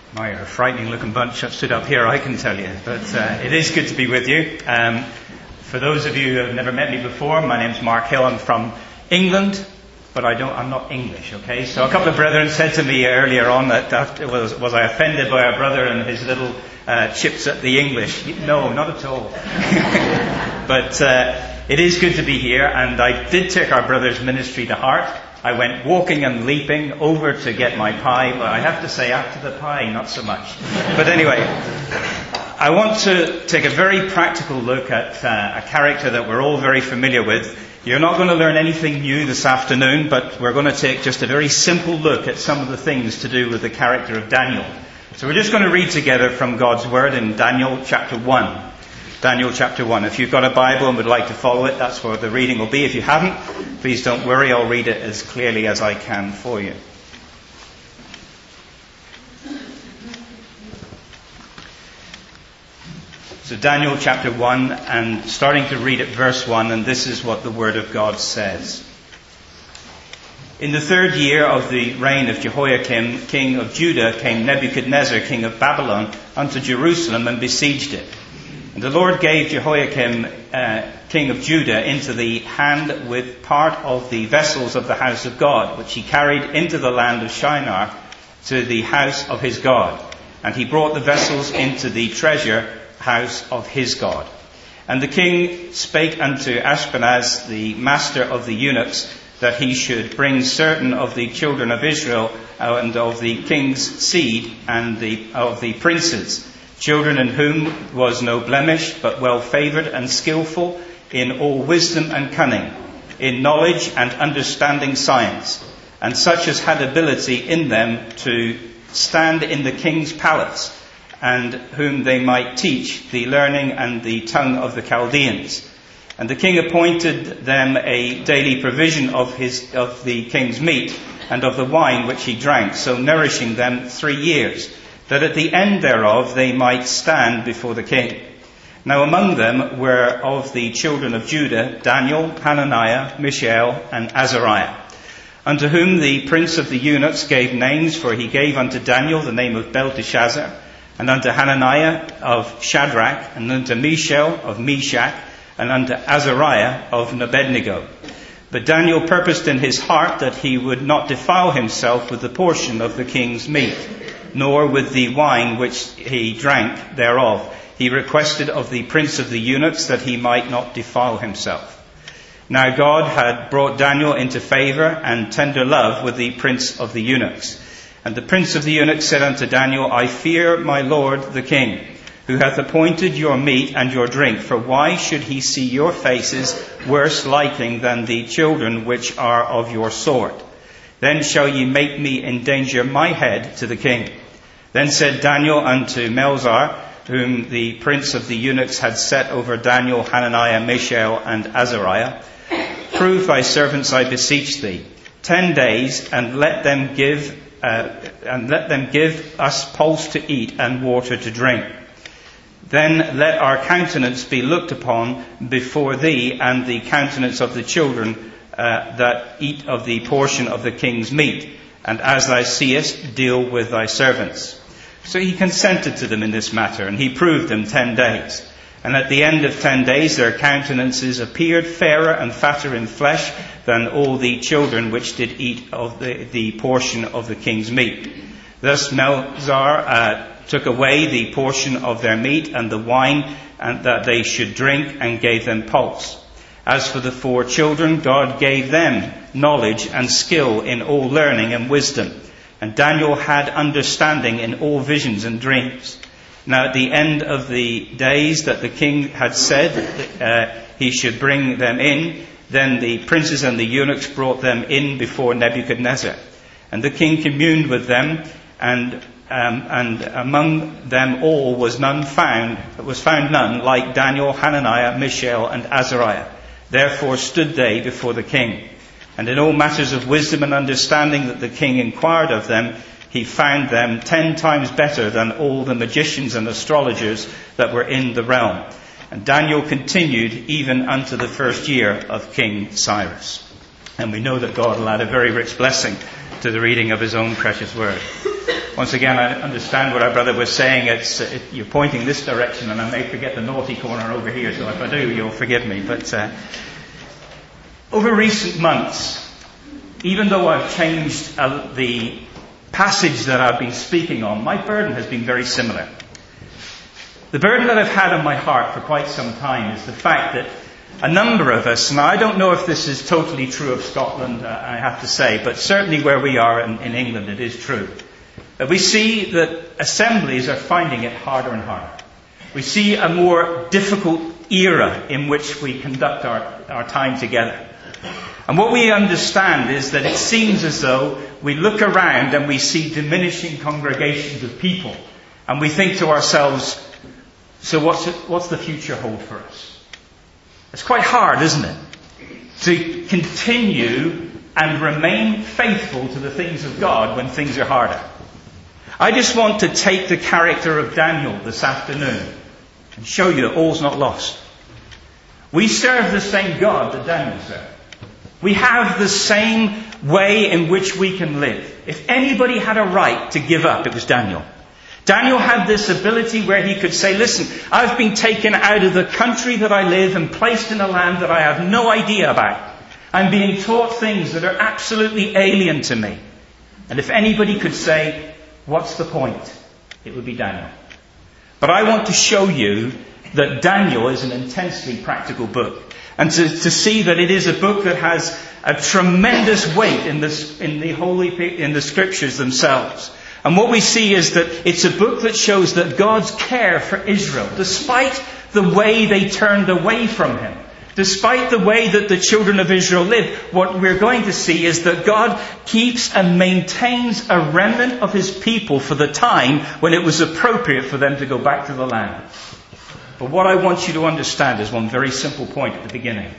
My, you're a frightening looking bunch that stood up here, I can tell you. But it is good to be with you. For those of you who have never met me before, my name's Mark Hill. I'm from England, but I'm not English, okay? So a couple of brethren said to me earlier on that was I offended by our brother and his little chips at the English? No, not at all. But it is good to be here, and I did take our brother's ministry to heart. I went walking and leaping over to get my pie, but I have to say after the pie, not so much. But anyway, I want to take a very practical look at a character that we're all very familiar with. You're not going to learn anything new this afternoon, but we're going to take just a very simple look at some of the things to do with the character of Daniel. So we're just going to read together from God's Word in Daniel chapter 1. Daniel chapter 1. If you've got a Bible and would like to follow it, that's where the reading will be. If you haven't, please don't worry, I'll read it as clearly as I can for you. So Daniel chapter 1, and starting to read at verse 1, and this is what the Word of God says. In the 3rd year of the reign of Jehoiakim, king of Judah, came Nebuchadnezzar, king of Babylon, unto Jerusalem and besieged it. And the Lord gave Jehoiakim, king of Judah, into the hand with part of the vessels of the house of God, which he carried into the land of Shinar to the house of his God. And he brought the vessels into the treasure house of his God. And the king spake unto Ashpenaz, the master of the eunuchs, that he should bring certain of the children of Israel and of the king's seed and of the princes, children in whom was no blemish, but well favoured and skillful in all wisdom and cunning, in knowledge and understanding science, and such as had ability in them to stand in the king's palace, and whom they might teach the learning and the tongue of the Chaldeans. And the king appointed them a daily provision of the king's meat and of the wine which he drank, so nourishing them 3 years, that at the end thereof they might stand before the king. Now among them were of the children of Judah Daniel, Hananiah, Mishael, and Azariah, unto whom the prince of the eunuchs gave names, for he gave unto Daniel the name of Belteshazzar, and unto Hananiah of Shadrach, and unto Mishael of Meshach, and unto Azariah of Abednego. But Daniel purposed in his heart that he would not defile himself with the portion of the king's meat, nor with the wine which he drank thereof. He requested of the prince of the eunuchs that he might not defile himself. Now God had brought Daniel into favour and tender love with the prince of the eunuchs. And the prince of the eunuchs said unto Daniel, I fear my lord the king, who hath appointed your meat and your drink, for why should he see your faces worse liking than the children which are of your sort? Then shall ye make me endanger my head to the king. Then said Daniel unto Melzar, whom the prince of the eunuchs had set over Daniel, Hananiah, Mishael, and Azariah, prove thy servants, I beseech thee, 10 days, and let them give us pulse to eat and water to drink. Then let our countenance be looked upon before thee, and the countenance of the children that eat of the portion of the king's meat, and as thou seest, deal with thy servants. So he consented to them in this matter, and he proved them 10 days. And at the end of 10 days their countenances appeared fairer and fatter in flesh than all the children which did eat of the portion of the king's meat. Thus Melzar took away the portion of their meat and the wine and that they should drink, and gave them pulse. As for the 4 children, God gave them knowledge and skill in all learning and wisdom. And Daniel had understanding in all visions and dreams. Now at the end of the days that the king had said he should bring them in, then the princes and the eunuchs brought them in before Nebuchadnezzar. And the king communed with them, and among them all was found none like Daniel, Hananiah, Mishael, and Azariah. Therefore stood they before the king. And in all matters of wisdom and understanding that the king inquired of them, he found them 10 times better than all the magicians and astrologers that were in the realm. And Daniel continued even unto the 1st year of King Cyrus. And we know that God will add a very rich blessing to the reading of his own precious word. Once again, I understand what our brother was saying. You're pointing this direction, and I may forget the naughty corner over here, so if I do, you'll forgive me. But over recent months, even though I've changed the passage that I've been speaking on, my burden has been very similar. The burden that I've had on my heart for quite some time is the fact that a number of us, and I don't know if this is totally true of Scotland, I have to say, but certainly where we are in England it is true, that we see that assemblies are finding it harder and harder. We see a more difficult era in which we conduct our time together. And what we understand is that it seems as though we look around and we see diminishing congregations of people, and we think to ourselves, so what's the future hold for us? It's quite hard, isn't it? To continue and remain faithful to the things of God when things are harder. I just want to take the character of Daniel this afternoon and show you that all's not lost. We serve the same God that Daniel served. We have the same way in which we can live. If anybody had a right to give up, it was Daniel. Daniel had this ability where he could say, listen, I've been taken out of the country that I live and placed in a land that I have no idea about. I'm being taught things that are absolutely alien to me. And if anybody could say, what's the point? It would be Daniel. But I want to show you that Daniel is an intensely practical book. And to see that it is a book that has a tremendous weight in the scriptures themselves. And what we see is that it's a book that shows that God's care for Israel, despite the way they turned away from Him, despite the way that the children of Israel lived, what we're going to see is that God keeps and maintains a remnant of His people for the time when it was appropriate for them to go back to the land. But what I want you to understand is one very simple point at the beginning.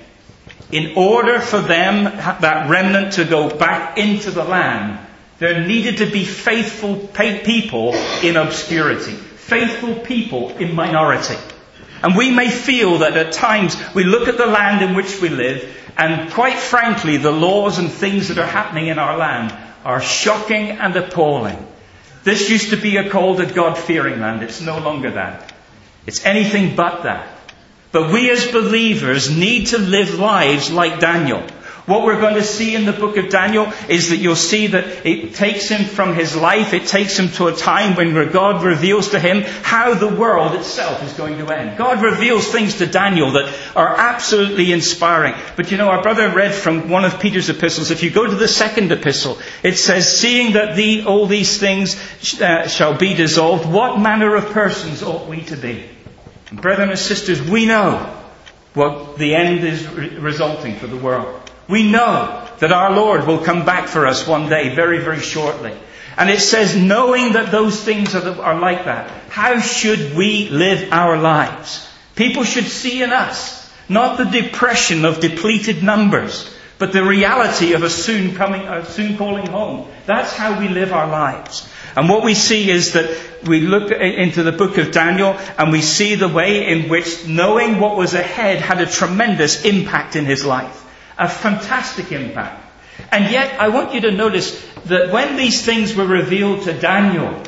In order for them, that remnant, to go back into the land, there needed to be faithful people in obscurity. Faithful people in minority. And we may feel that at times we look at the land in which we live, and quite frankly, the laws and things that are happening in our land are shocking and appalling. This used to be called a God-fearing land. It's no longer that. It's anything but that. But we as believers need to live lives like Daniel. What we're going to see in the book of Daniel is that you'll see that it takes him from his life, it takes him to a time when God reveals to him how the world itself is going to end. God reveals things to Daniel that are absolutely inspiring. But our brother read from one of Peter's epistles. If you go to the second epistle, it says, seeing that all these things shall be dissolved, what manner of persons ought we to be? And brethren and sisters, we know what the end is resulting for the world. We know that our Lord will come back for us one day, very, very shortly. And it says, knowing that those things are like that, how should we live our lives? People should see in us not the depression of depleted numbers, but the reality of a soon calling home. That's how we live our lives. And what we see is that we look into the book of Daniel and we see the way in which knowing what was ahead had a tremendous impact in his life. A fantastic impact. And yet, I want you to notice that when these things were revealed to Daniel,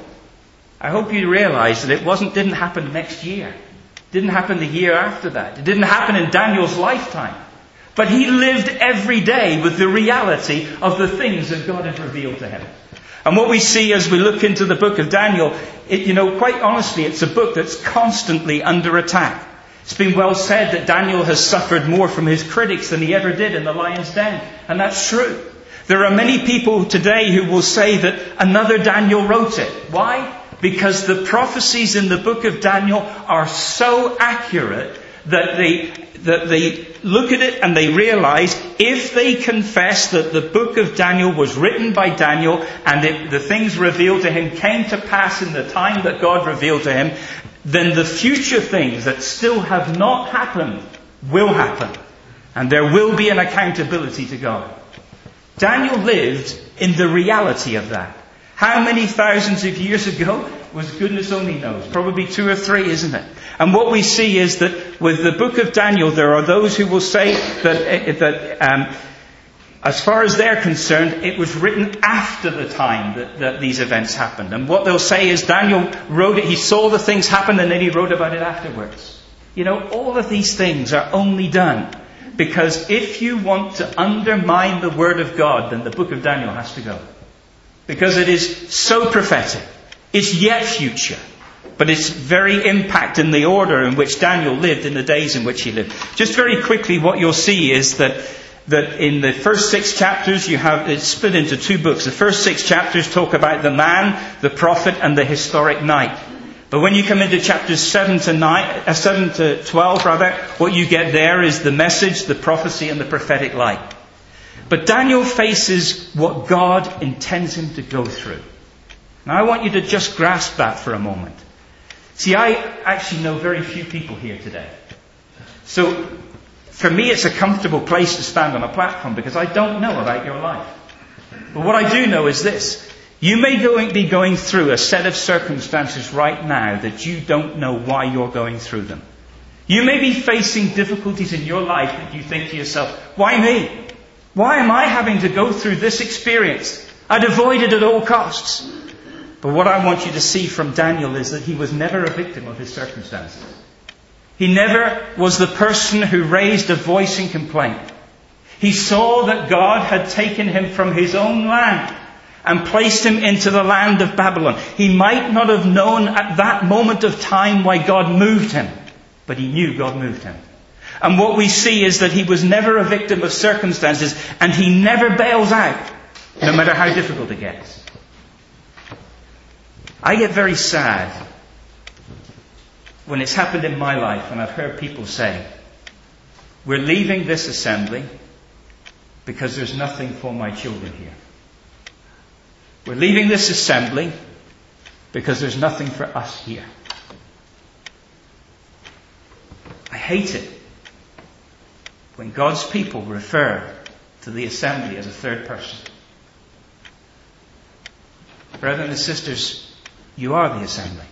I hope you realize that it didn't happen next year. It didn't happen the year after that. It didn't happen in Daniel's lifetime. But he lived every day with the reality of the things that God had revealed to him. And what we see as we look into the book of Daniel, quite honestly, it's a book that's constantly under attack. It's been well said that Daniel has suffered more from his critics than he ever did in the lion's den. And that's true. There are many people today who will say that another Daniel wrote it. Why? Because the prophecies in the book of Daniel are so accurate that they look at it and they realize if they confess that the book of Daniel was written by Daniel and the things revealed to him came to pass in the time that God revealed to him, then the future things that still have not happened will happen. And there will be an accountability to God. Daniel lived in the reality of that. How many thousands of years ago was goodness only knows. Probably 2 or 3, isn't it? And what we see is that with the book of Daniel, there are those who will say that as far as they're concerned, it was written after the time that these events happened. And what they'll say is Daniel wrote it, he saw the things happen, and then he wrote about it afterwards. You know, all of these things are only done because if you want to undermine the Word of God, then the book of Daniel has to go. Because it is so prophetic. It's yet future. But it's very impact in the order in which Daniel lived in the days in which he lived. Just very quickly, what you'll see is that in the first 6 chapters, it's split into 2 books. The first 6 chapters talk about the man, the prophet, and the historic night. But when you come into chapters 7 to 12, what you get there is the message, the prophecy, and the prophetic light. But Daniel faces what God intends him to go through. Now I want you to just grasp that for a moment. See, I actually know very few people here today. So, for me it's a comfortable place to stand on a platform because I don't know about your life. But what I do know is this. You may be going through a set of circumstances right now that you don't know why you're going through them. You may be facing difficulties in your life that you think to yourself, why me? Why am I having to go through this experience? I'd avoid it at all costs. But what I want you to see from Daniel is that he was never a victim of his circumstances. He never was the person who raised a voice in complaint. He saw that God had taken him from his own land and placed him into the land of Babylon. He might not have known at that moment of time why God moved him, but he knew God moved him. And what we see is that he was never a victim of circumstances, and he never bails out, no matter how difficult it gets. I get very sad when it's happened in my life and I've heard people say, we're leaving this assembly because there's nothing for my children here. We're leaving this assembly because there's nothing for us here. I hate it when God's people refer to the assembly as a third person. Brothers and sisters, you are the assembly.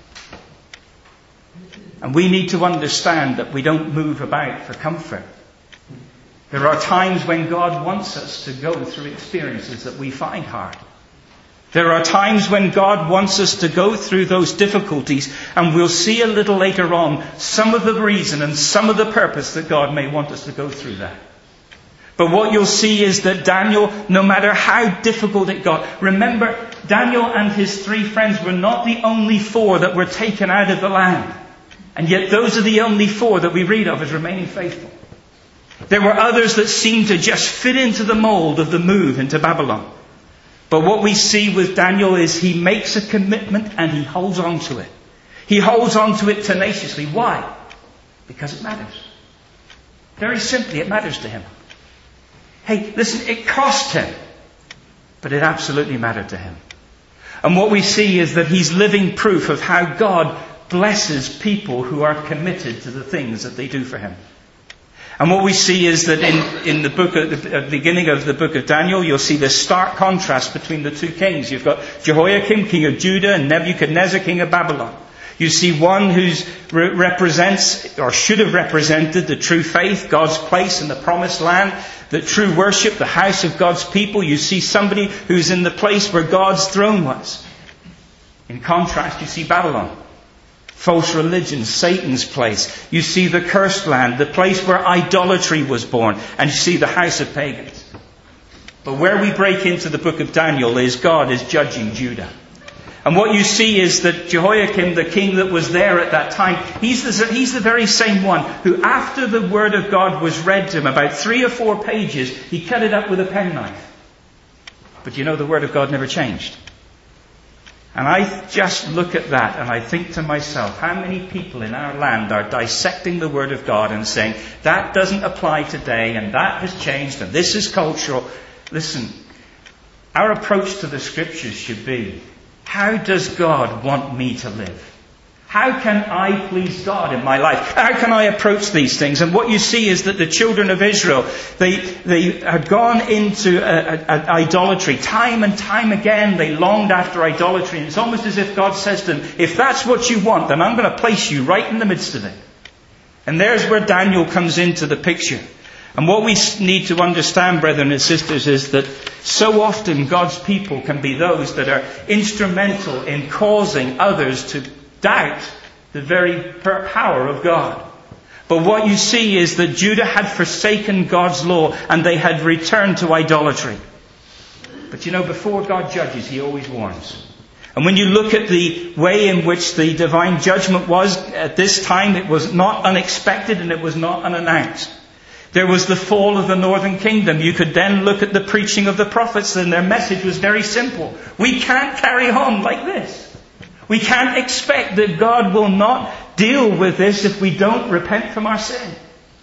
And we need to understand that we don't move about for comfort. There are times when God wants us to go through experiences that we find hard. There are times when God wants us to go through those difficulties, and we'll see a little later on some of the reason and some of the purpose that God may want us to go through that. But what you'll see is that Daniel, no matter how difficult it got, remember, Daniel and his 3 friends were not the only 4 that were taken out of the land. And yet those are the only 4 that we read of as remaining faithful. There were others that seemed to just fit into the mold of the move into Babylon. But what we see with Daniel is he makes a commitment and he holds on to it. He holds on to it tenaciously. Why? Because it matters. Very simply, it matters to him. Hey, listen, it cost him, but it absolutely mattered to him. And what we see is that he's living proof of how God blesses people who are committed to the things that they do for him. And what we see is that in the book, at the beginning of the book of Daniel, you'll see this stark contrast between the 2 kings. You've got Jehoiakim, king of Judah, and Nebuchadnezzar, king of Babylon. You see one who represents, or should have represented, the true faith, God's place in the promised land, the true worship, the house of God's people. You see somebody who's in the place where God's throne was. In contrast, you see Babylon. False religion, Satan's place. You see the cursed land, the place where idolatry was born. And you see the house of pagans. But where we break into the book of Daniel is God is judging Judah. And what you see is that Jehoiakim, the king that was there at that time, he's the very same one who, after the word of God was read to him, about 3 or 4 pages, he cut it up with a penknife. But you know, the word of God never changed. And I just look at that and I think to myself, how many people in our land are dissecting the word of God and saying, that doesn't apply today and that has changed and this is cultural. Listen, our approach to the scriptures should be, how does God want me to live? How can I please God in my life? How can I approach these things? And what you see is that the children of Israel, they had gone into idolatry. Time and time again, they longed after idolatry. And it's almost as if God says to them, if that's what you want, then I'm going to place you right in the midst of it. And there's where Daniel comes into the picture. And what we need to understand, brethren and sisters, is that so often God's people can be those that are instrumental in causing others to doubt the very power of God. But what you see is that Judah had forsaken God's law and they had returned to idolatry. But you know, before God judges, He always warns. And when you look at the way in which the divine judgment was at this time, it was not unexpected and it was not unannounced. There was the fall of the northern kingdom. You could then look at the preaching of the prophets, and their message was very simple. We can't carry on like this. We can't expect that God will not deal with this if we don't repent from our sin.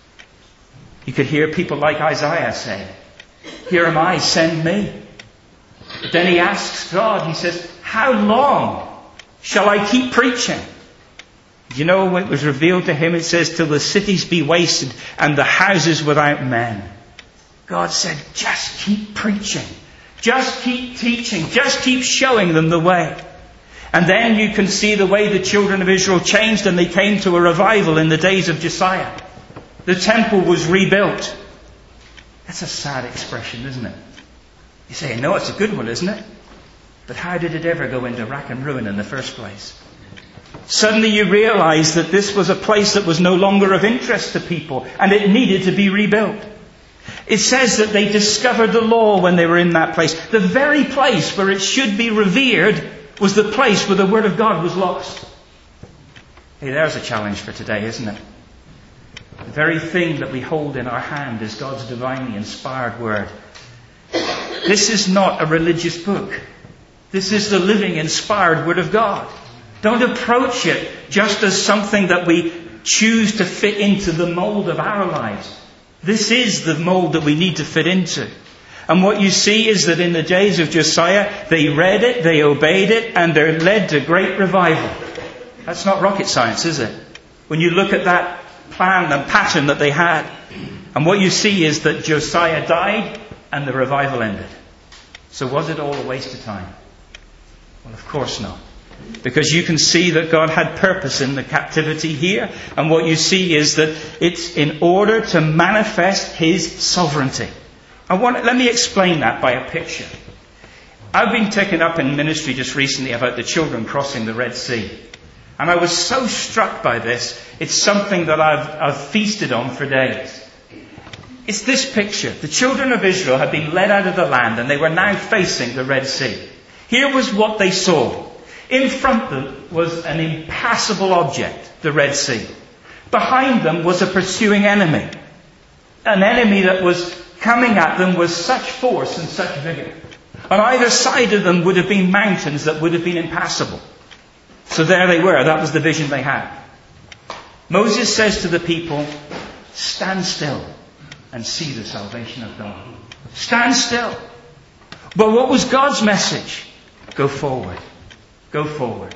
You could hear people like Isaiah say, "Here am I, send me." But then he asks God, he says, "How long shall I keep preaching?" You know, when it was revealed to him, it says, "Till the cities be wasted and the houses without men." God said, just keep preaching. Just keep teaching. Just keep showing them the way. And then you can see the way the children of Israel changed, and they came to a revival in the days of Josiah. The temple was rebuilt. That's a sad expression, isn't it? You say, no, it's a good one, isn't it? But how did it ever go into rack and ruin in the first place? Suddenly you realize that this was a place that was no longer of interest to people, and it needed to be rebuilt. It says that they discovered the law when they were in that place. The very place where it should be revered was the place where the Word of God was lost. Hey, there's a challenge for today, isn't it? The very thing that we hold in our hand is God's divinely inspired Word. This is not a religious book. This is the living, inspired Word of God. Don't approach it just as something that we choose to fit into the mold of our lives. This is the mold that we need to fit into. And what you see is that in the days of Josiah, they read it, they obeyed it, and they're led to great revival. That's not rocket science, is it? When you look at that plan and pattern that they had. And what you see is that Josiah died and the revival ended. So was it all a waste of time? Well, of course not. Because you can see that God had purpose in the captivity here. And what you see is that it's in order to manifest His sovereignty. Let me explain that by a picture. I've been taken up in ministry just recently about the children crossing the Red Sea. And I was so struck by this. It's something that I've feasted on for days. It's this picture. The children of Israel had been led out of the land and they were now facing the Red Sea. Here was what they saw. In front of them was an impassable object, the Red Sea. Behind them was a pursuing enemy. An enemy that was coming at them with such force and such vigour. On either side of them would have been mountains that would have been impassable. So there they were. That was the vision they had. Moses says to the people, stand still and see the salvation of God. Stand still. But what was God's message? Go forward. Go forward.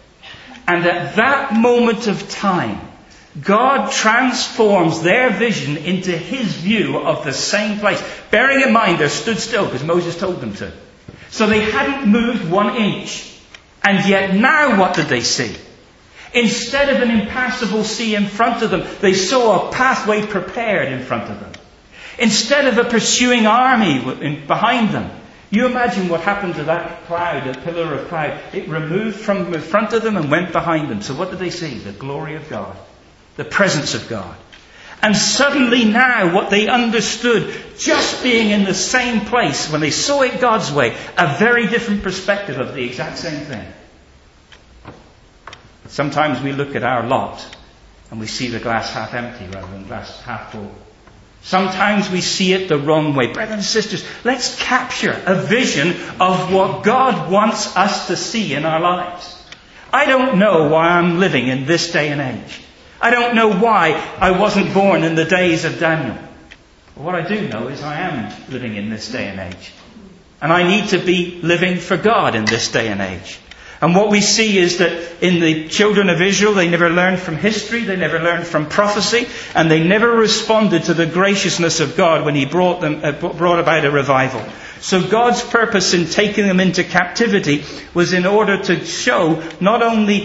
And at that moment of time, God transforms their vision into His view of the same place. Bearing in mind, they stood still because Moses told them to. So they hadn't moved 1 inch. And yet now what did they see? Instead of an impassable sea in front of them, they saw a pathway prepared in front of them. Instead of a pursuing army behind them, you imagine what happened to that cloud, that pillar of cloud. It removed from in front of them and went behind them. So what did they see? The glory of God. The presence of God. And suddenly now what they understood, just being in the same place, when they saw it God's way, a very different perspective of the exact same thing. Sometimes we look at our lot and we see the glass half empty rather than glass half full. Sometimes we see it the wrong way. Brothers and sisters, let's capture a vision of what God wants us to see in our lives. I don't know why I'm living in this day and age. I don't know why I wasn't born in the days of Daniel. But what I do know is I am living in this day and age. And I need to be living for God in this day and age. And what we see is that in the children of Israel, they never learned from history, they never learned from prophecy, and they never responded to the graciousness of God when He brought about a revival. So God's purpose in taking them into captivity was in order to show not only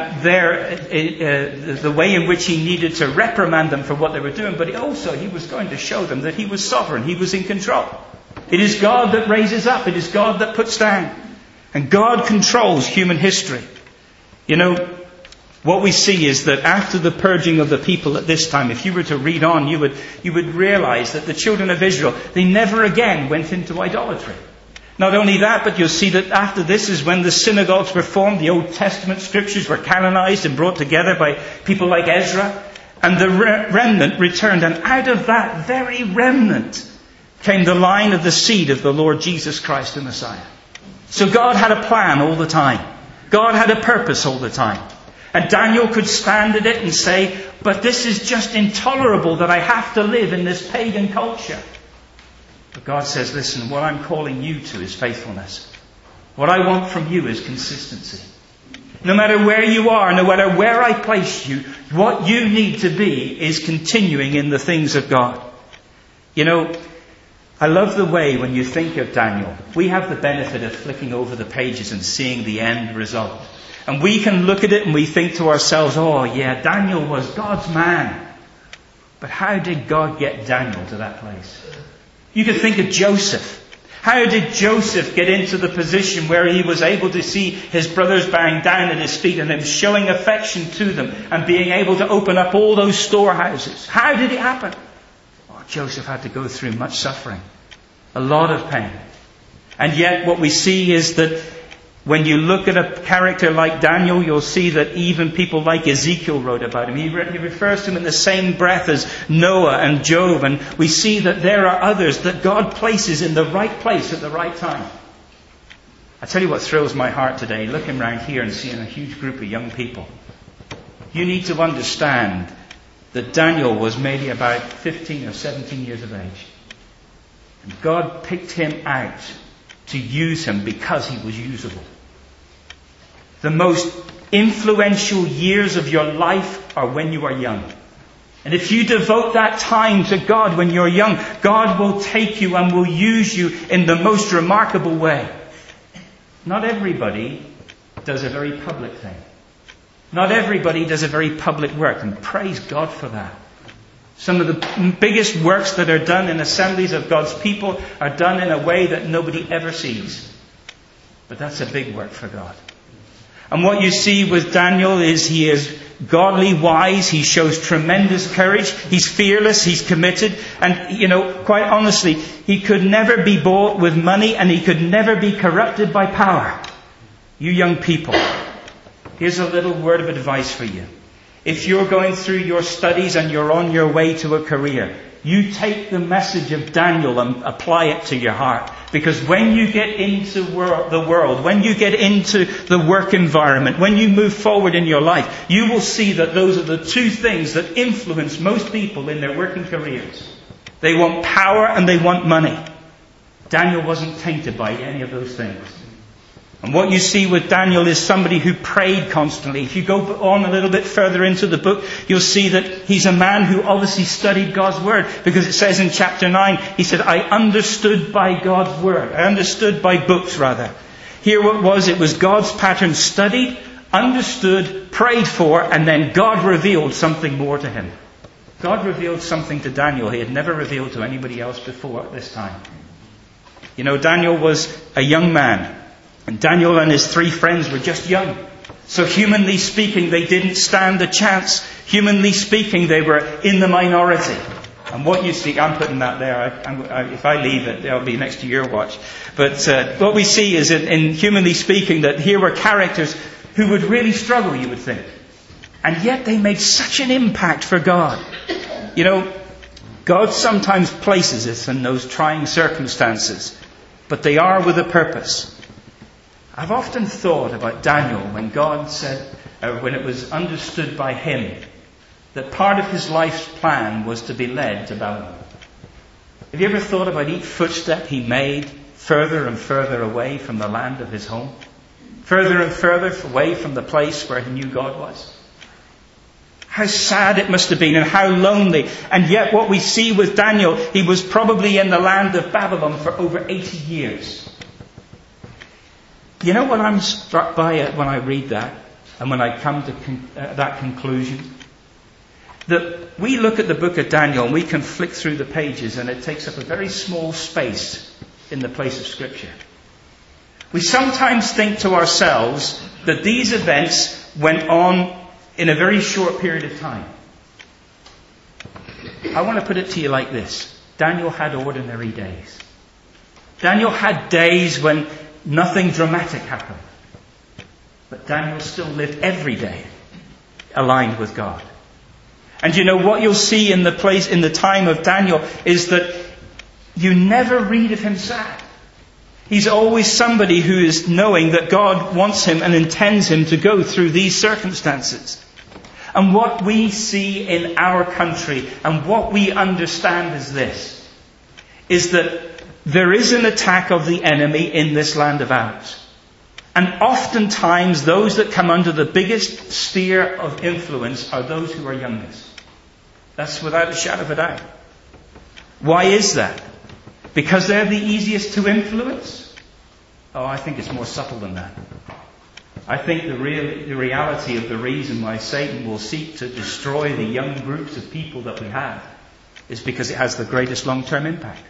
the way in which he needed to reprimand them for what they were doing, but also he was going to show them that he was sovereign, he was in control. It is God that raises up, it is God that puts down. And God controls human history. You know, what we see is that after the purging of the people at this time, if you were to read on, you would realize that the children of Israel, they never again went into idolatry. Not only that, but you'll see that after this is when the synagogues were formed, the Old Testament scriptures were canonized and brought together by people like Ezra, and the remnant returned. And out of that very remnant came the line of the seed of the Lord Jesus Christ, the Messiah. So God had a plan all the time. God had a purpose all the time. And Daniel could stand at it and say, but this is just intolerable that I have to live in this pagan culture. But God says, listen, what I'm calling you to is faithfulness. What I want from you is consistency. No matter where you are, no matter where I place you, what you need to be is continuing in the things of God. You know, I love the way when you think of Daniel, we have the benefit of flicking over the pages and seeing the end result. And we can look at it and we think to ourselves, oh yeah, Daniel was God's man. But how did God get Daniel to that place? You could think of Joseph. How did Joseph get into the position where he was able to see his brothers bowing down at his feet and him showing affection to them and being able to open up all those storehouses? How did it happen? Oh, Joseph had to go through much suffering. A lot of pain. And yet what we see is that when you look at a character like Daniel, you'll see that even people like Ezekiel wrote about him. He refers to him in the same breath as Noah and Job. And we see that there are others that God places in the right place at the right time. I tell you what thrills my heart today, looking around here and seeing a huge group of young people. You need to understand that Daniel was maybe about 15 or 17 years of age. And God picked him out to use him because he was usable. The most influential years of your life are when you are young. And if you devote that time to God when you're young, God will take you and will use you in the most remarkable way. Not everybody does a very public thing. Not everybody does a very public work, and praise God for that. Some of the biggest works that are done in assemblies of God's people are done in a way that nobody ever sees. But that's a big work for God. And what you see with Daniel is he is godly wise. He shows tremendous courage. He's fearless. He's committed. And, you know, quite honestly, he could never be bought with money and he could never be corrupted by power. You young people, here's a little word of advice for you. If you're going through your studies and you're on your way to a career, you take the message of Daniel and apply it to your heart. Because when you get into the world, when you get into the work environment, when you move forward in your life, you will see that those are the two things that influence most people in their working careers. They want power and they want money. Daniel wasn't tainted by any of those things. And what you see with Daniel is somebody who prayed constantly. If you go on a little bit further into the book, you'll see that he's a man who obviously studied God's Word. Because it says in chapter 9, he said, I understood by God's Word. I understood by books, rather. Here what it was God's pattern, studied, understood, prayed for, and then God revealed something more to him. God revealed something to Daniel he had never revealed to anybody else before at this time. You know, Daniel was a young man. And Daniel and his 3 friends were just young. So humanly speaking, they didn't stand a chance. Humanly speaking, they were in the minority. And what you see, I'm putting that there. If I leave it, it'll be next to your watch. But what we see is in humanly speaking that here were characters who would really struggle, you would think. And yet they made such an impact for God. You know, God sometimes places us in those trying circumstances. But they are with a purpose. I've often thought about Daniel when God said, when it was understood by him, that part of his life's plan was to be led to Babylon. Have you ever thought about each footstep he made further and further away from the land of his home? Further and further away from the place where he knew God was? How sad it must have been and how lonely. And yet what we see with Daniel, he was probably in the land of Babylon for over 80 years. You know what I'm struck by when I read that and when I come to that conclusion? That we look at the book of Daniel and we can flick through the pages and it takes up a very small space in the place of Scripture. We sometimes think to ourselves that these events went on in a very short period of time. I want to put it to you like this. Daniel had ordinary days. Daniel had days when nothing dramatic happened. But Daniel still lived every day aligned with God. And you know what you'll see in the time of Daniel is that you never read of him sad. He's always somebody who is knowing that God wants him and intends him to go through these circumstances. And what we see in our country and what we understand is this, is that there is an attack of the enemy in this land of ours. And oftentimes those that come under the biggest sphere of influence are those who are youngest. That's without a shadow of a doubt. Why is that? Because they're the easiest to influence? Oh, I think it's more subtle than that. I think the reality of the reason why Satan will seek to destroy the young groups of people that we have is because it has the greatest long-term impact.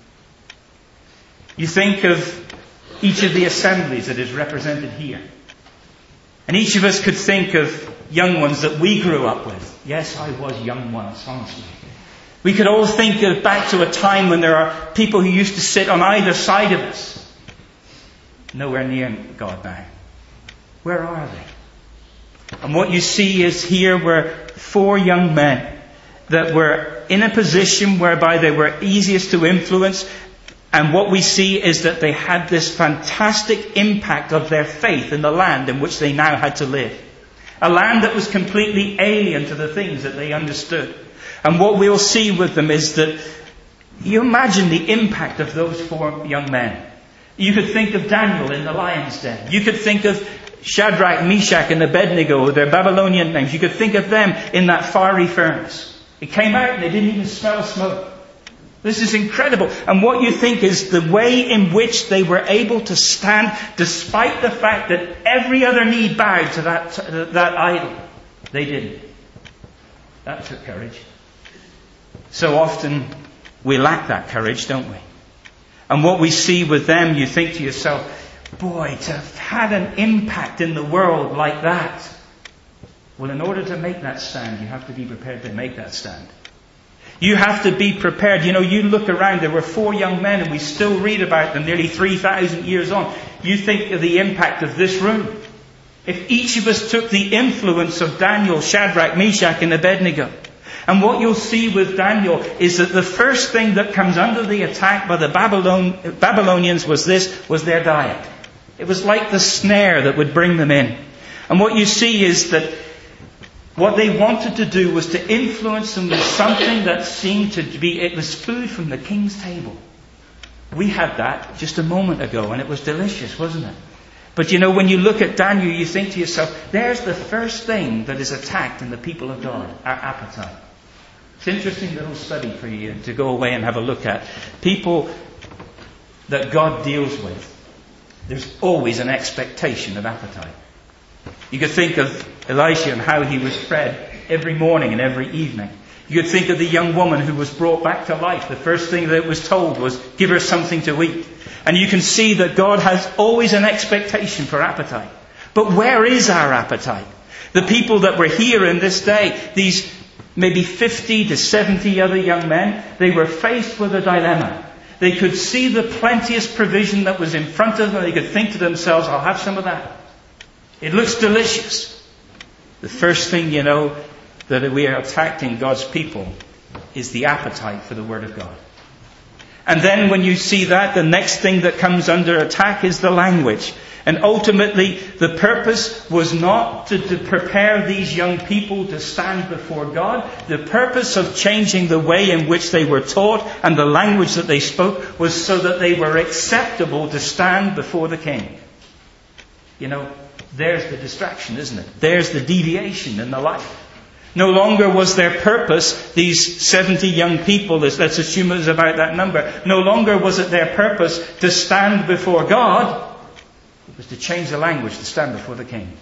You think of each of the assemblies that is represented here. And each of us could think of young ones that we grew up with. Yes, I was young once, honestly. We could all think back to a time when there are people who used to sit on either side of us. Nowhere near God now. Where are they? And what you see is here were 4 young men that were in a position whereby they were easiest to influence. And what we see is that they had this fantastic impact of their faith in the land in which they now had to live. A land that was completely alien to the things that they understood. And what we'll see with them is that you imagine the impact of those 4 young men. You could think of Daniel in the lion's den. You could think of Shadrach, Meshach and Abednego, their Babylonian names. You could think of them in that fiery furnace. It came out and they didn't even smell smoke. This is incredible. And what you think is the way in which they were able to stand despite the fact that every other knee bowed to that idol. They didn't. That took courage. So often we lack that courage, don't we? And what we see with them, you think to yourself, boy, to have had an impact in the world like that. Well, in order to make that stand, you have to be prepared to make that stand. You have to be prepared. You know, you look around, there were 4 young men and we still read about them nearly 3,000 years on. You think of the impact of this room. If each of us took the influence of Daniel, Shadrach, Meshach and Abednego. And what you'll see with Daniel is that the first thing that comes under the attack by the Babylonians was their diet. It was like the snare that would bring them in. And what you see is that what they wanted to do was to influence them with something that seemed to be, it was food from the king's table. We had that just a moment ago and it was delicious, wasn't it? But you know, when you look at Daniel, you think to yourself, there's the first thing that is attacked in the people of God, our appetite. It's an interesting little study for you to go away and have a look at. People that God deals with, there's always an expectation of appetite. You could think of Elisha and how he was fed every morning and every evening. You could think of the young woman who was brought back to life. The first thing that was told was, give her something to eat. And you can see that God has always an expectation for appetite. But where is our appetite? The people that were here in this day, these maybe 50 to 70 other young men, they were faced with a dilemma. They could see the plenteous provision that was in front of them. They could think to themselves, I'll have some of that. It looks delicious. The first thing you know that we are attacked in God's people is the appetite for the Word of God. And then when you see that, the next thing that comes under attack is the language. And ultimately, the purpose was not to prepare these young people to stand before God. The purpose of changing the way in which they were taught and the language that they spoke was so that they were acceptable to stand before the king. You know, there's the distraction, isn't it? There's the deviation in the life. No longer was their purpose, these 70 young people, let's assume it was about that number, no longer was it their purpose to stand before God. It was to change the language, to stand before the King.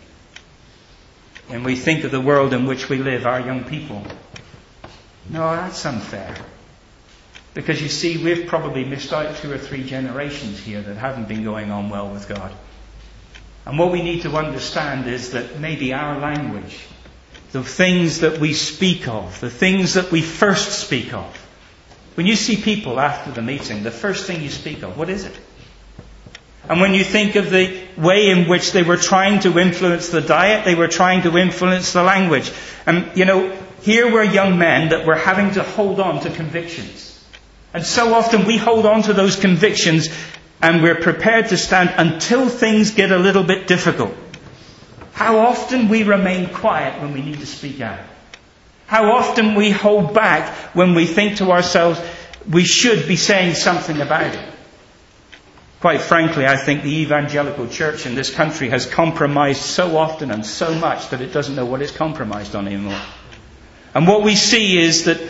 And we think of the world in which we live, our young people. No, that's unfair. Because you see, we've probably missed out 2 or 3 generations here that haven't been going on well with God. And what we need to understand is that maybe our language, the things that we speak of, the things that we first speak of. When you see people after the meeting, the first thing you speak of, what is it? And when you think of the way in which they were trying to influence the diet, they were trying to influence the language. And, here were young men that were having to hold on to convictions. And so often we hold on to those convictions and we're prepared to stand until things get a little bit difficult. How often we remain quiet when we need to speak out. How often we hold back when we think to ourselves, we should be saying something about it. Quite frankly, I think the evangelical church in this country has compromised so often and so much that it doesn't know what it's compromised on anymore. And what we see is that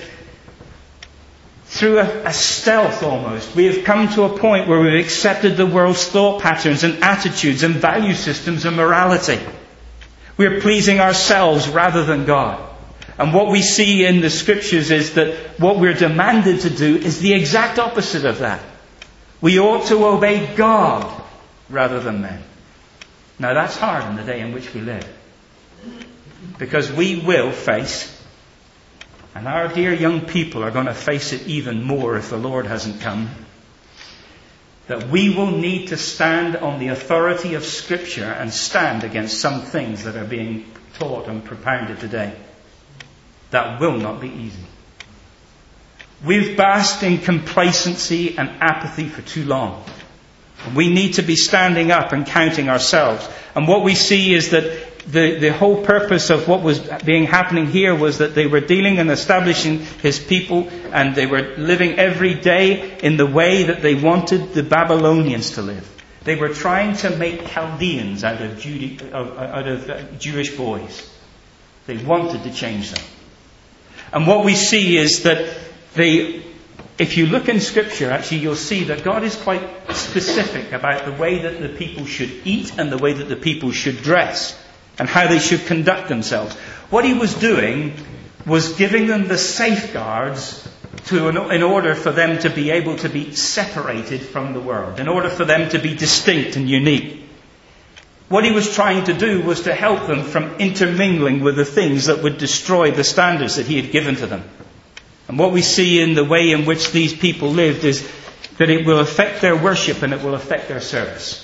through a stealth almost, we have come to a point where we've accepted the world's thought patterns and attitudes and value systems and morality. We're pleasing ourselves rather than God. And what we see in the scriptures is that what we're demanded to do is the exact opposite of that. We ought to obey God rather than men. Now that's hard in the day in which we live. Because we will face, and our dear young people are going to face it even more if the Lord hasn't come, that we will need to stand on the authority of Scripture and stand against some things that are being taught and propounded today. That will not be easy. We've basked in complacency and apathy for too long. We need to be standing up and counting ourselves. And what we see is that the whole purpose of what was happening here was that they were dealing and establishing His people, and they were living every day in the way that they wanted the Babylonians to live. They were trying to make Chaldeans out of Jewish boys. They wanted to change them. And what we see is that if you look in Scripture, actually you'll see that God is quite specific about the way that the people should eat and the way that the people should dress and how they should conduct themselves. What He was doing was giving them the safeguards in order for them to be able to be separated from the world, in order for them to be distinct and unique. What He was trying to do was to help them from intermingling with the things that would destroy the standards that He had given to them. And what we see in the way in which these people lived is that it will affect their worship and it will affect their service.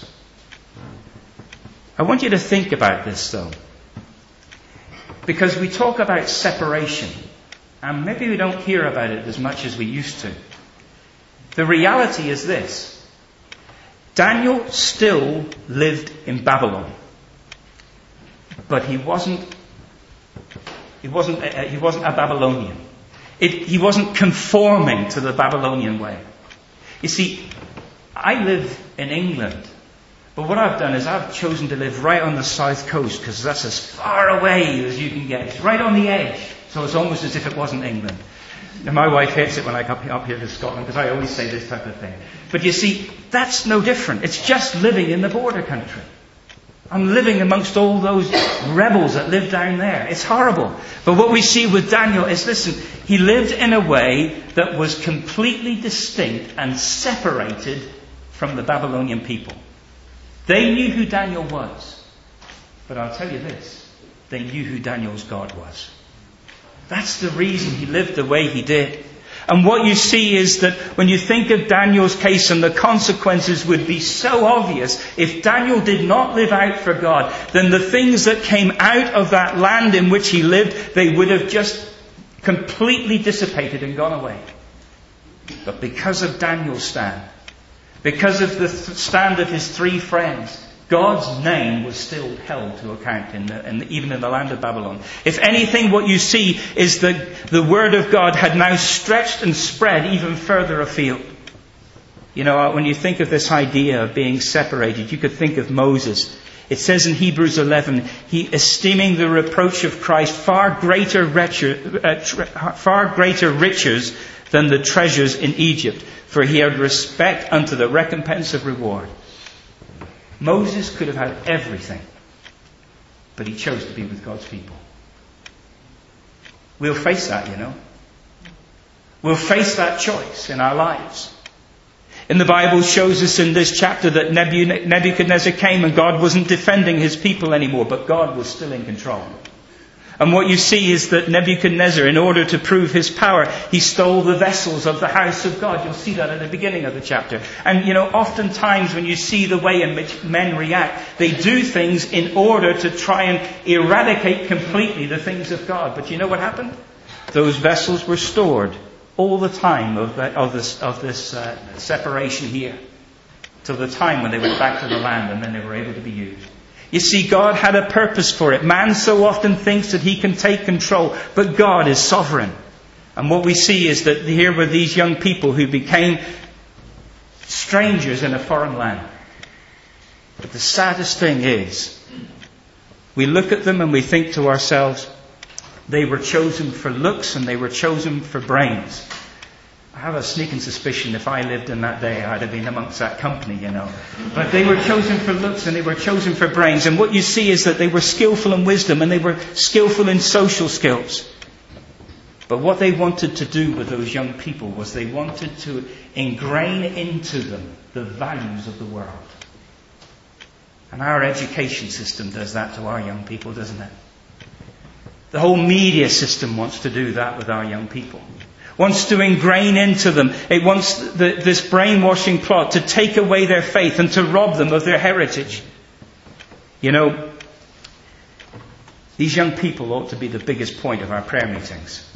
I want you to think about this though. Because we talk about separation, and maybe we don't hear about it as much as we used to. The reality is this. Daniel still lived in Babylon. But he wasn't a Babylonian. He wasn't conforming to the Babylonian way. You see, I live in England. But what I've done is I've chosen to live right on the south coast because that's as far away as you can get. It's right on the edge. So it's almost as if it wasn't England. And my wife hates it when I come up here to Scotland because I always say this type of thing. But you see, that's no different. It's just living in the border country. I'm living amongst all those rebels that live down there. It's horrible. But what we see with Daniel is, listen, he lived in a way that was completely distinct and separated from the Babylonian people. They knew who Daniel was. But I'll tell you this, they knew who Daniel's God was. That's the reason he lived the way he did. And what you see is that when you think of Daniel's case, and the consequences would be so obvious, if Daniel did not live out for God, then the things that came out of that land in which he lived, they would have just completely dissipated and gone away. But because of Daniel's stand, because of the stand of his 3 friends, God's name was still held to account even in the land of Babylon. If anything, what you see is that the word of God had now stretched and spread even further afield. You know, when you think of this idea of being separated, you could think of Moses. It says in Hebrews 11, he esteeming the reproach of Christ far greater riches than the treasures in Egypt, for he had respect unto the recompense of reward. Moses could have had everything, but he chose to be with God's people. We'll face that, you know. We'll face that choice in our lives. And the Bible shows us in this chapter that Nebuchadnezzar came and God wasn't defending his people anymore, but God was still in control. And what you see is that Nebuchadnezzar, in order to prove his power, he stole the vessels of the house of God. You'll see that at the beginning of the chapter. And, you know, oftentimes when you see the way in which men react, they do things in order to try and eradicate completely the things of God. But you know what happened? Those vessels were stored all the time of this separation here, till the time when they went back to the land and then they were able to be used. You see, God had a purpose for it. Man so often thinks that he can take control, but God is sovereign. And what we see is that here were these young people who became strangers in a foreign land. But the saddest thing is, we look at them and we think to ourselves, they were chosen for looks and they were chosen for brains. I have a sneaking suspicion if I lived in that day, I'd have been amongst that company, you know. But they were chosen for looks and they were chosen for brains. And what you see is that they were skillful in wisdom and they were skillful in social skills. But what they wanted to do with those young people was they wanted to ingrain into them the values of the world. And our education system does that to our young people, doesn't it? The whole media system wants to do that with our young people. Wants to ingrain into them. It wants this brainwashing plot to take away their faith and to rob them of their heritage. You know, these young people ought to be the biggest point of our prayer meetings.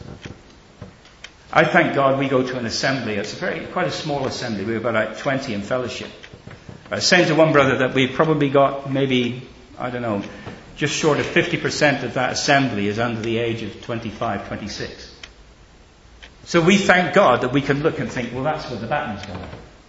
I thank God we go to an assembly. It's quite a small assembly. We're about like 20 in fellowship. I was saying to one brother that we've probably got maybe, I don't know, just short of 50% of that assembly is under the age of 25, 26. So we thank God that we can look and think, well, that's where the batten's going.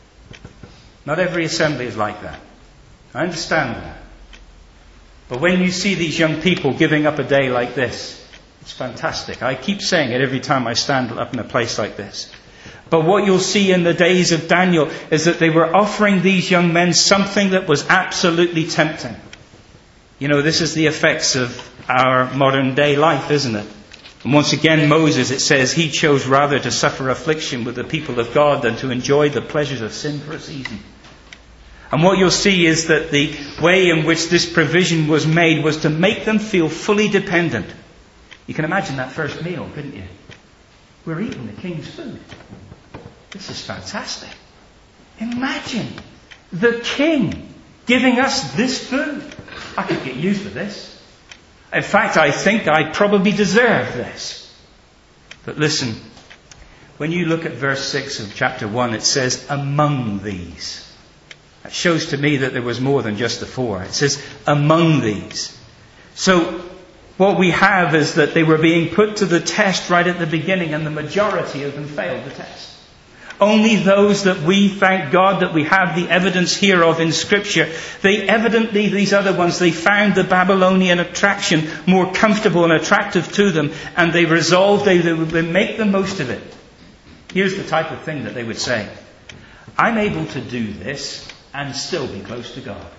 Not every assembly is like that. I understand that. But when you see these young people giving up a day like this, it's fantastic. I keep saying it every time I stand up in a place like this. But what you'll see in the days of Daniel is that they were offering these young men something that was absolutely tempting. You know, this is the effects of our modern day life, isn't it? And once again, Moses, it says, he chose rather to suffer affliction with the people of God than to enjoy the pleasures of sin for a season. And what you'll see is that the way in which this provision was made was to make them feel fully dependent. You can imagine that first meal, couldn't you? We're eating the king's food. This is fantastic. Imagine the king giving us this food. I could get used to this. In fact, I think I probably deserve this. But listen, when you look at verse 6 of chapter 1, it says, among these. That shows to me that there was more than just the four. It says, among these. So, what we have is that they were being put to the test right at the beginning, and the majority of them failed the test. Only those that we thank God that we have the evidence here of in Scripture, they evidently, these other ones, they found the Babylonian attraction more comfortable and attractive to them, and they resolved they would make the most of it. Here's the type of thing that they would say. I'm able to do this and still be close to God.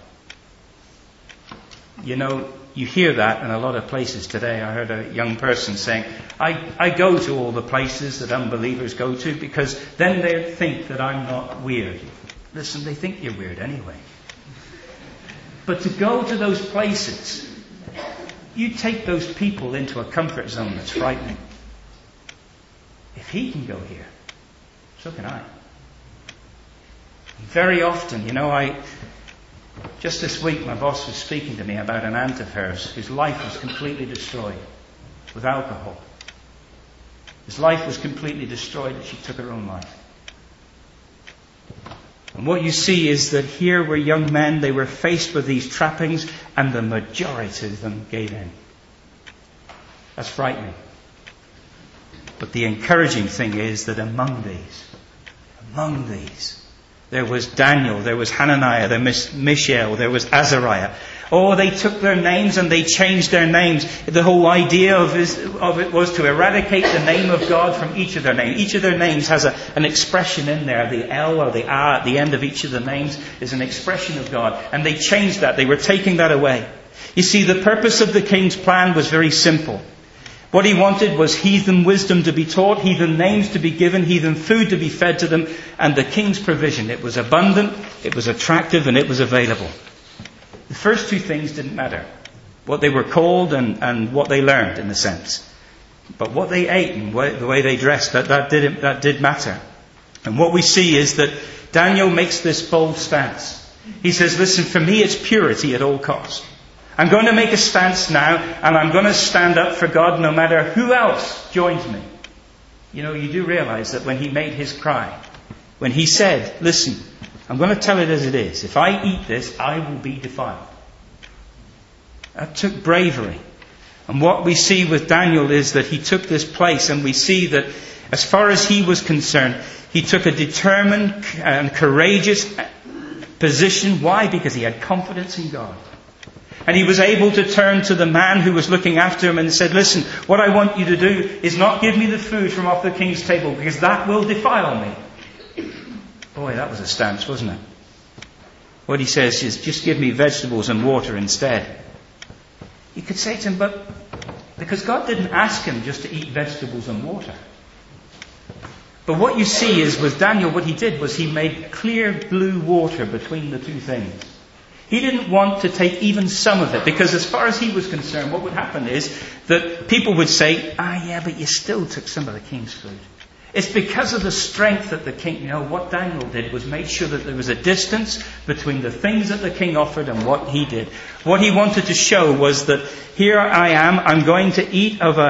You know, you hear that in a lot of places today. I heard a young person saying, I go to all the places that unbelievers go to because then they think that I'm not weird. Listen, they think you're weird anyway. But to go to those places, you take those people into a comfort zone that's frightening. If he can go here, so can I. Very often, you know, just this week, my boss was speaking to me about an aunt of hers whose life was completely destroyed with alcohol. His life was completely destroyed and she took her own life. And what you see is that here were young men, they were faced with these trappings, and the majority of them gave in. That's frightening. But the encouraging thing is that among these, there was Daniel, there was Hananiah, there was Mishael, there was Azariah. Oh, they took their names and they changed their names. The whole idea of it was to eradicate the name of God from each of their names. Each of their names has an expression in there. The L or the A at the end of each of the names is an expression of God. And they changed that. They were taking that away. You see, the purpose of the king's plan was very simple. What he wanted was heathen wisdom to be taught, heathen names to be given, heathen food to be fed to them, and the king's provision. It was abundant, it was attractive, and it was available. The first two things didn't matter. What they were called and what they learned, in a sense. But what they ate and the way they dressed, that did matter. And what we see is that Daniel makes this bold stance. He says, listen, for me it's purity at all costs. I'm going to make a stance now, and I'm going to stand up for God no matter who else joins me. You know, you do realize that when he made his cry, when he said, listen, I'm going to tell it as it is. If I eat this, I will be defiled. That took bravery. And what we see with Daniel is that he took this place, and we see that as far as he was concerned, he took a determined and courageous position. Why? Because he had confidence in God. And he was able to turn to the man who was looking after him and said, listen, what I want you to do is not give me the food from off the king's table, because that will defile me. Boy, that was a stance, wasn't it? What he says is, just give me vegetables and water instead. You could say to him, but because God didn't ask him just to eat vegetables and water. But what you see is with Daniel, what he did was he made clear blue water between the two things. He didn't want to take even some of it, because as far as he was concerned, what would happen is that people would say, yeah, but you still took some of the king's food. It's because of the strength that the king, what Daniel did was make sure that there was a distance between the things that the king offered and what he did. What he wanted to show was that here I am, I'm going to eat of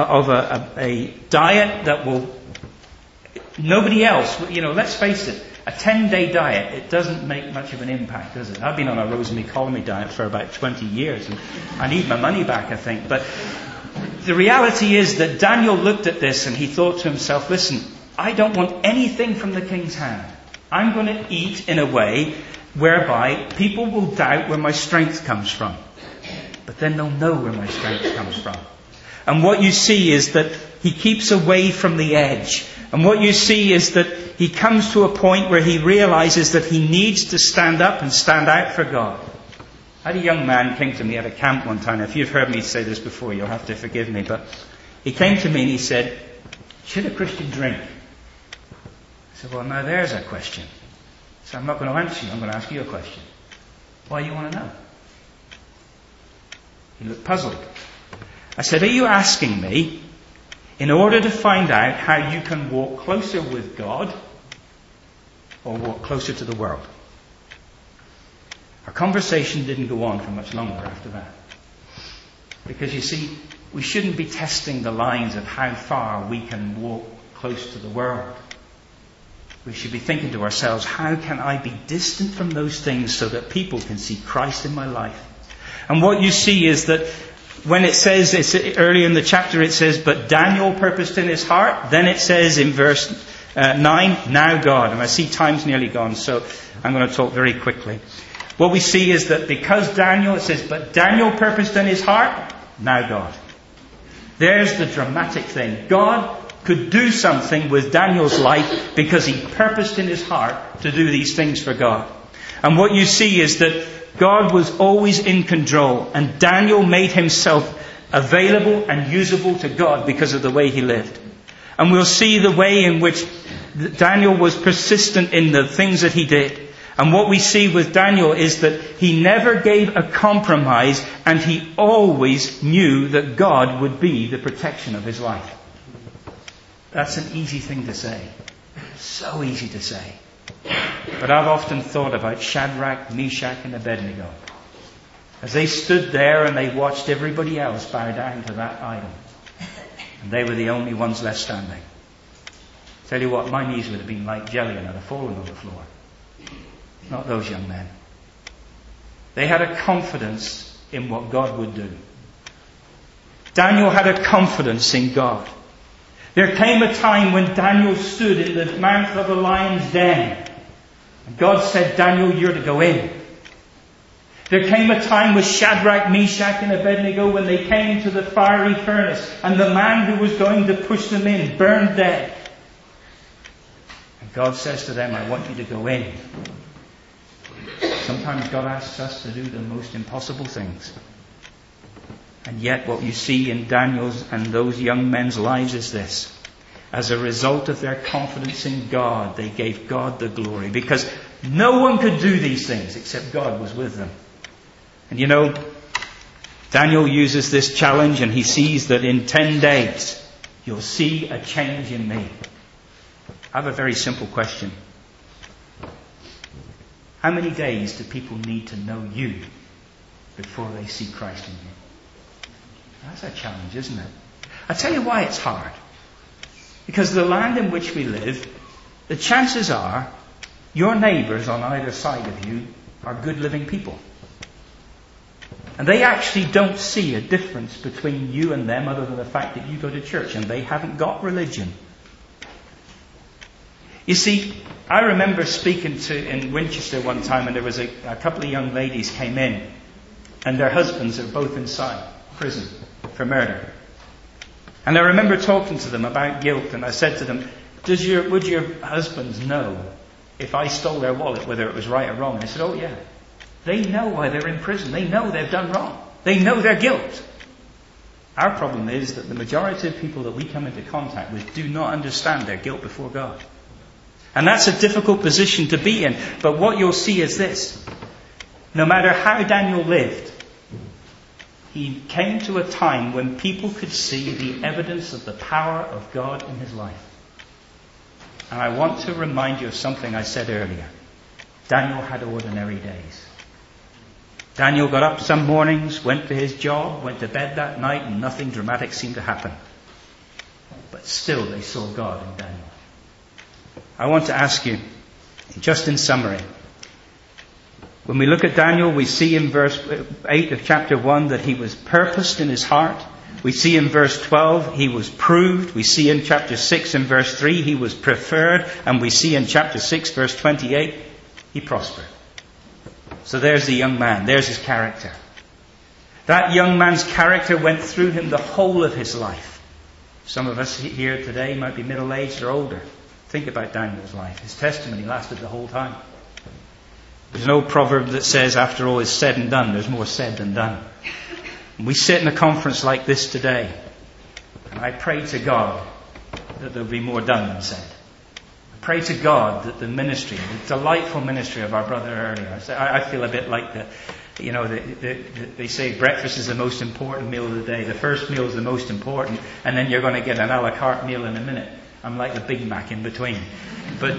a diet that will, nobody else, let's face it, a 10-day diet, it doesn't make much of an impact, does it? I've been on a Rosemary Colomby diet for about 20 years, and I need my money back, I think. But the reality is that Daniel looked at this and he thought to himself, listen, I don't want anything from the king's hand. I'm going to eat in a way whereby people will doubt where my strength comes from. But then they'll know where my strength comes from. And what you see is that he keeps away from the edge. And what you see is that he comes to a point where he realizes that he needs to stand up and stand out for God. I had a young man came to me at a camp one time. If you've heard me say this before, you'll have to forgive me. But he came to me and he said, should a Christian drink? I said, well, now there's a question. So I'm not going to answer you. I'm going to ask you a question. Why do you want to know? He looked puzzled. I said, are you asking me in order to find out how you can walk closer with God or walk closer to the world? Our conversation didn't go on for much longer after that. Because you see, we shouldn't be testing the lines of how far we can walk close to the world. We should be thinking to ourselves, how can I be distant from those things so that people can see Christ in my life? And what you see is that when it says, it's earlier in the chapter it says, but Daniel purposed in his heart. Then it says in verse 9, now God. And I see time's nearly gone, so I'm going to talk very quickly. What we see is that because Daniel, it says, but Daniel purposed in his heart, now God. There's the dramatic thing. God could do something with Daniel's life because he purposed in his heart to do these things for God. And what you see is that God was always in control, and Daniel made himself available and usable to God because of the way he lived. And we'll see the way in which Daniel was persistent in the things that he did. And what we see with Daniel is that he never gave a compromise, and he always knew that God would be the protection of his life. That's an easy thing to say. So easy to say. But I've often thought about Shadrach, Meshach and Abednego. As they stood there and they watched everybody else bow down to that idol. And they were the only ones left standing. Tell you what, my knees would have been like jelly and I'd have fallen on the floor. Not those young men. They had a confidence in what God would do. Daniel had a confidence in God. There came a time when Daniel stood in the mouth of a lion's den. And God said, Daniel, you're to go in. There came a time with Shadrach, Meshach and Abednego when they came to the fiery furnace and the man who was going to push them in burned dead. And God says to them, I want you to go in. Sometimes God asks us to do the most impossible things. And yet what you see in Daniel's and those young men's lives is this. As a result of their confidence in God, they gave God the glory. Because no one could do these things except God was with them. And you know, Daniel uses this challenge and he sees that in 10 days you'll see a change in me. I have a very simple question. How many days do people need to know you before they see Christ in you? That's a challenge, isn't it? I'll tell you why it's hard. Because the land in which we live, the chances are your neighbours on either side of you are good living people. And they actually don't see a difference between you and them other than the fact that you go to church and they haven't got religion. You see, I remember speaking in Winchester one time and there was a couple of young ladies came in and their husbands are both inside prison for murder. And I remember talking to them about guilt and I said to them, would your husbands know if I stole their wallet whether it was right or wrong? And they said, oh yeah. They know why they're in prison. They know they've done wrong. They know their guilt. Our problem is that the majority of people that we come into contact with do not understand their guilt before God. And that's a difficult position to be in. But what you'll see is this. No matter how Daniel lived, he came to a time when people could see the evidence of the power of God in his life. And I want to remind you of something I said earlier. Daniel had ordinary days. Daniel got up some mornings, went to his job, went to bed that night, and nothing dramatic seemed to happen. But still they saw God in Daniel. I want to ask you, just in summary, when we look at Daniel, we see in verse 8 of chapter 1 that he was purposed in his heart. We see in verse 12 he was proved. We see in chapter 6 and verse 3 he was preferred. And we see in chapter 6 verse 28 he prospered. So there's the young man. There's his character. That young man's character went through him the whole of his life. Some of us here today might be middle-aged or older. Think about Daniel's life. His testimony lasted the whole time. There's an old proverb that says, after all is said and done, there's more said than done. And we sit in a conference like this today, and I pray to God that there'll be more done than said. I pray to God that the ministry, the delightful ministry of our brother earlier, I feel a bit like they say breakfast is the most important meal of the day. The first meal is the most important, and then you're going to get an a la carte meal in a minute. I'm like the Big Mac in between. But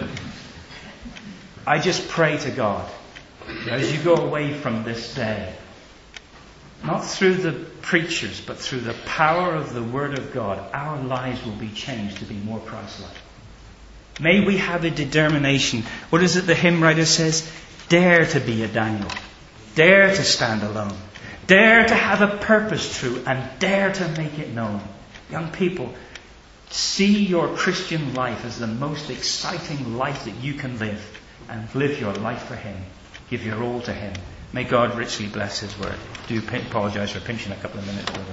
I just pray to God, as you go away from this day, not through the preachers, but through the power of the Word of God, our lives will be changed to be more Christ-like. May we have a determination. What is it the hymn writer says? Dare to be a Daniel. Dare to stand alone. Dare to have a purpose true and dare to make it known. Young people, see your Christian life as the most exciting life that you can live, and live your life for Him. Give your all to Him. May God richly bless His word. Do apologise for pinching a couple of minutes, brother.